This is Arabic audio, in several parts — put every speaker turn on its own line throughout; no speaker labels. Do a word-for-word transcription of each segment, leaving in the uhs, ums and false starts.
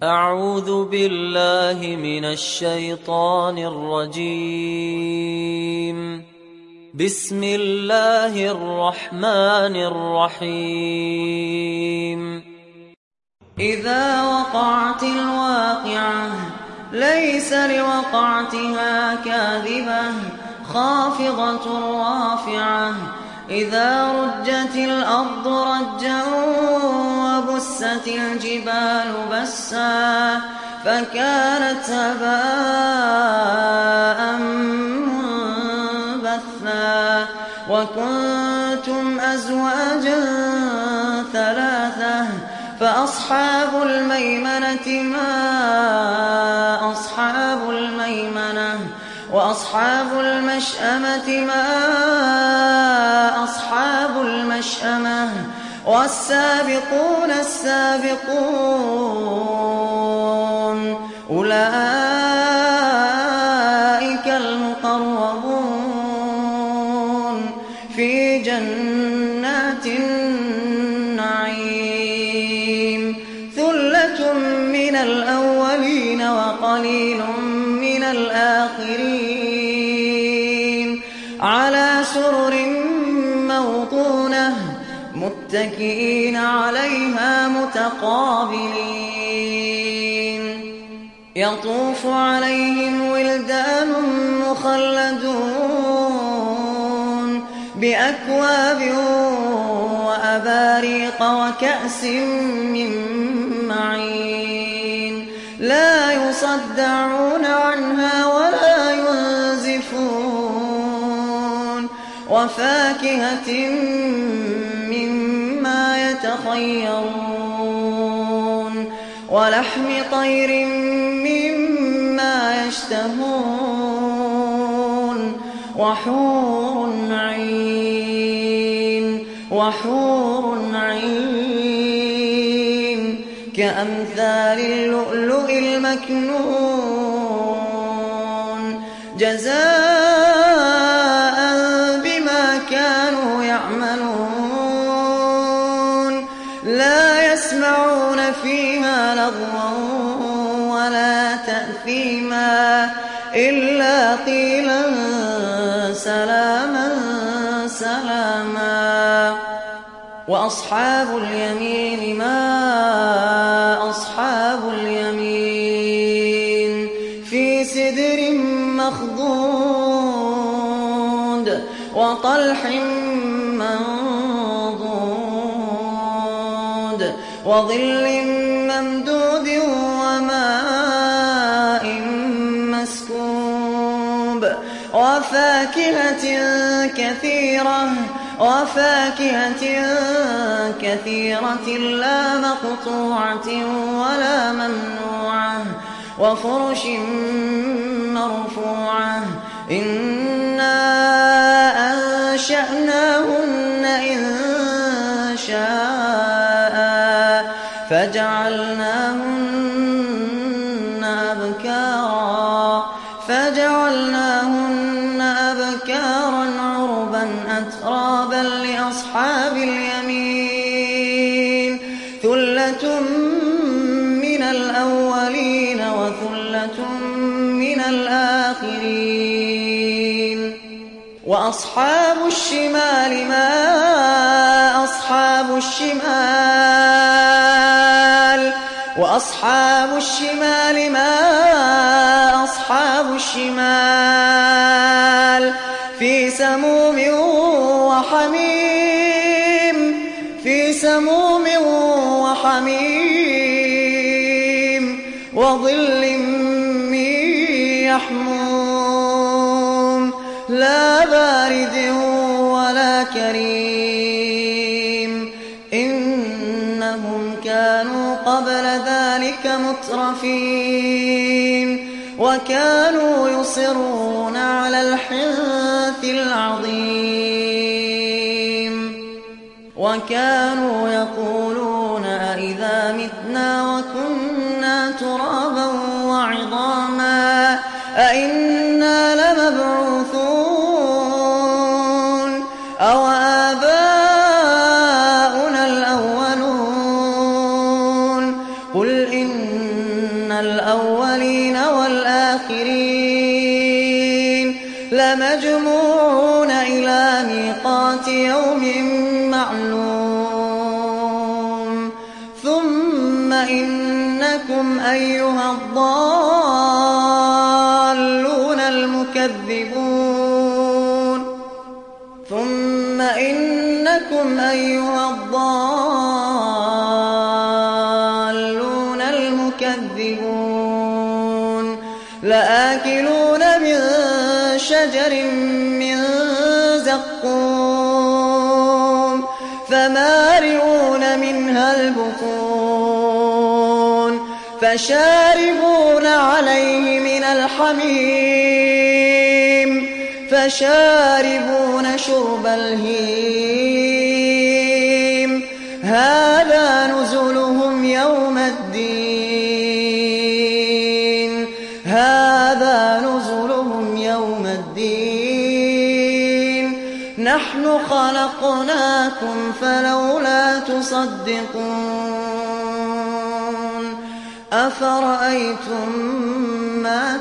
أعوذ بالله من الشيطان الرجيم. بسم الله الرحمن الرحيم.
إذا وقعت الواقعة ليس لوقعتها كاذبة خافضة رافعة إذا رجت الأرض رجا وبست الجبال بسا فكانت هباء منبثا وكنتم أزواجا ثلاثة فأصحاب الميمنة ما أصحاب الميمنة وأصحاب المشأمة ما أصحاب المشأمة والسابقون السابقون أولئك المقربون في جنات النعيم ثلة من الأولين وقليل من الآخرين على سرر موضونة متكئين عليها متقابلين يطوف عليهم ولدان مخلدون بأكواب وأباريق وكأس من معين لا يصدعون عنها ولا ينزفون وفاكهة مما يتخيرون ولحم طير مما يشتهون وحور عين وحور عين كأمثال اللؤلؤ المكنون جزاء بما كانوا يعملون لا يسمعون فيها لغوا ولا تأثيما إلا قيلا سلاما سلاما وأصحاب اليمين ما أصحاب اليمين في سدر مخضود وطلح منضود وظل ممدود وماء مسكوب وفاكهة كثيرة وفاكهة كثيرة لا مقطوعة ولا ممنوعة وفرش مرفوعة إنا أنشأناهن إن شاء فجعلناهن أبكارا فجعلناهن أبكارا عربا أترابا لأصحاب اليمين ثلة من الأولين وثلة من الآخرين وأصحاب الشمال ما أصحاب الشمال وأصحاب الشمال ما أصحاب الشمال في سموم وحميم في سموم وحميم وظل من يحموم لا بارد ولا كريم إنهم كانوا قبل ذلك مترفين وكانوا يصرون على الحنث العظيم وكانوا يقولون أئذا متنا وكنا ترابا وعظاما أئنا لمبعوثون أو آباؤنا الأولون قل إن الأولين والآخرين لمجموعون إلى ميقات يوم معلوم ثم إنكم أيها الضالون المكذبون ثم إنكم أيها الضالون المكذبون لآكلون من شجر من زقوم فمالئون منها البطون فشاربون عليه من الحميم فشاربون شرب الهيم هذا نزلهم يوم الدين هذا نزلهم يوم الدين نحن خلقناكم فلولا تصدقون أفرأيتم ما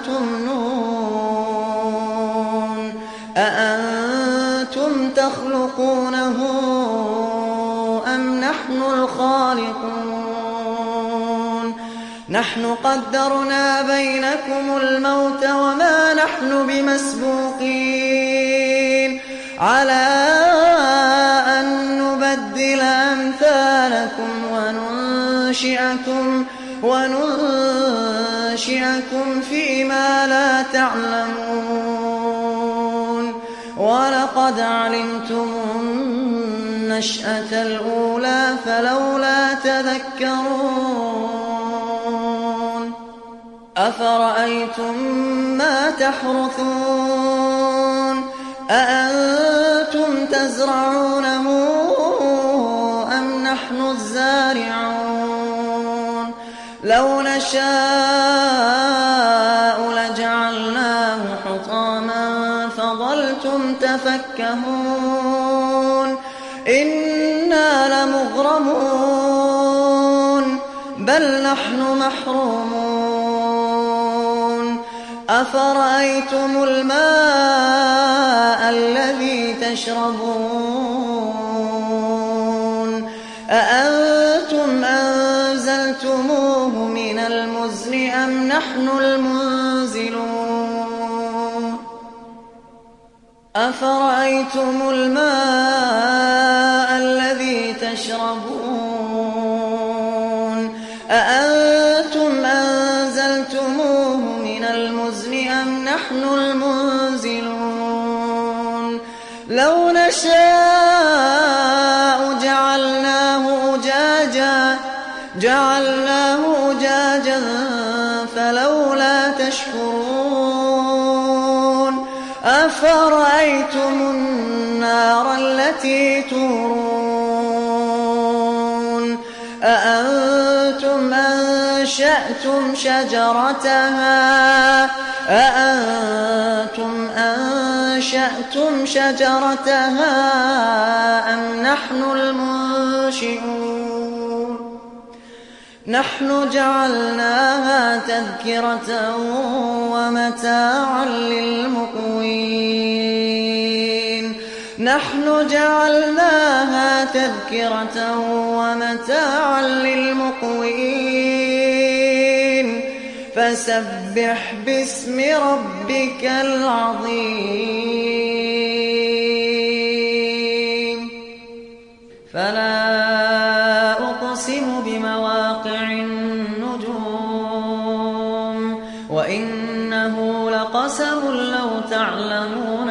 تمنون أأنتم تخلقونه أم نحن الخالقون نحن قدرنا بينكم الموت وما نحن بمسبوقين على أن نبدل أمثالكم وننشئكم وننشئكم فيما لا تعلمون ولقد علمتم النشأة الأولى فلولا تذكرون أفرأيتم ما تحرثون أأنتم تزرعونه أم نحن الزارعون لو نشاء لجعلناه حطاما فظلتم تفكهون إنا لمغرمون بل نحن محرومون أفرأيتم الماء الذي تشربون أأنتم أنزلتموه من المزن أم نحن المنزلون أفرأيتم الماء الذي تشربون أأنتم أنزلتموه من المزن أم نحن المنزلون لو نشاء جعلناه أجاجا جعلناه أجاجا فلولا تشكرون أفرأيتم النار التي تورون أأنتم أنشأتم شجرتها أأنتم أنشأتم شجرتها أم نحن المنشئون نحن جعلناها تذكرة ومتاعا للمقوين نحن جعلناها تذكرة ومتاعا للمقوين فسبح باسم ربك العظيم فلا أقسم بمواقع النجوم وإنه لقسم لو تعلمون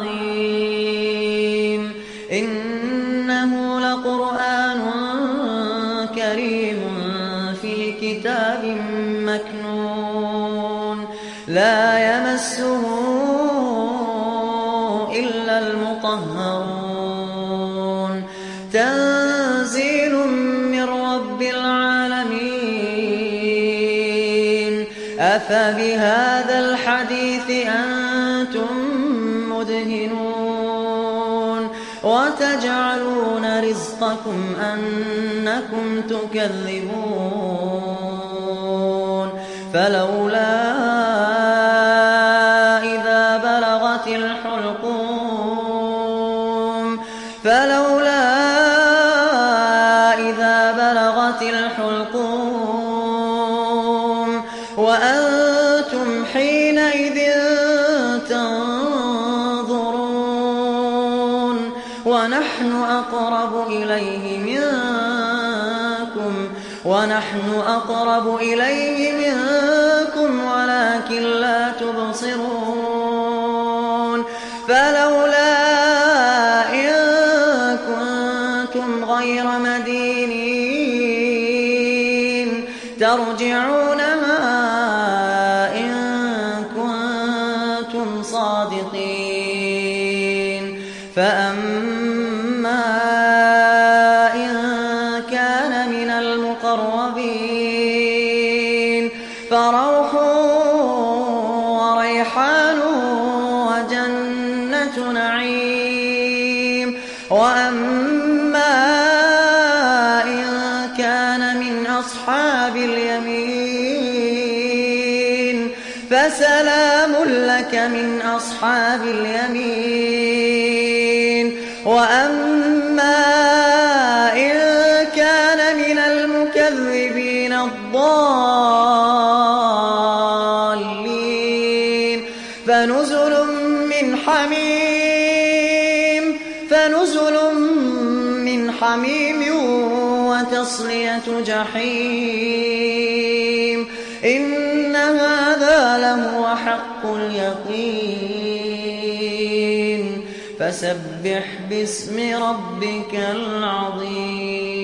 عظيم إنه لقرآن كريم في كتاب مكنون لا يمسه إلا المطهرون تنزيل من رب العالمين أفبهذا الحديث أنتم مدهنون وتجعلون رزقكم أنكم تكذبون فلولا إذا بلغت الحلقوم فلولا إذا بلغت الحلقوم وأنتم حينئذ تنظرون ونحن أقرب إليه منكم ونحن أقرب إليه منكم ولكن لا تبصرون فلولا إن كنتم غير مدينين ترجعونها إن كنتم صادقين فأما إن كان من المقربين فروح وريحان وجنة نعيم وأما إن كان من أصحاب اليمين فسلام لك من أصحاب اليمين وأما إن كان من المكذبين الضالين فنزل من حميم فنزل من حميم وتصلية جحيم إن هذا لهو حق اليقين فسبح باسم ربك العظيم.